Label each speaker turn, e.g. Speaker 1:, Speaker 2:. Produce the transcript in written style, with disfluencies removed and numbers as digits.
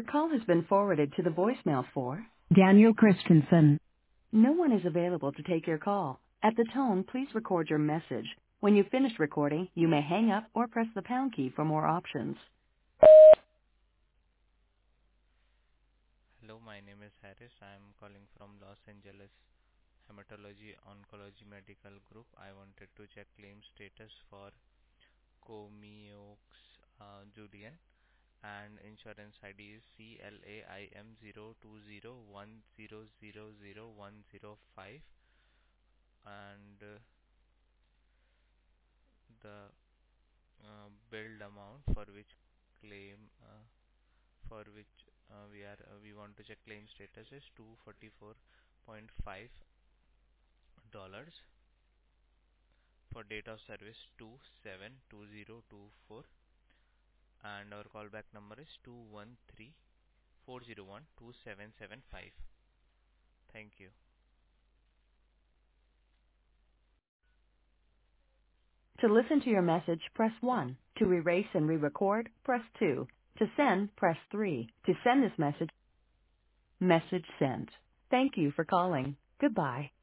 Speaker 1: call has been forwarded to the voicemail for
Speaker 2: Daniel Christensen.
Speaker 1: no one is available to take your call. At the tone, please record your message. When you've finished recording, you may hang up or press the pound key for more options.
Speaker 3: Hello, my name is Harris. I am calling from Los Angeles Hematology Oncology Medical Group. I wanted to check claim status for Comiox Julian, and insurance ID is CLAIM02010000105, and the billed amount for which claim we want to check claim status is $244.5 for date of service 272024, and our callback number is 213-401-2775. Thank you.
Speaker 1: To listen to your message, press 1. To erase and re-record, press 2. To send, press 3. To send this message sent. Thank you for calling. Goodbye.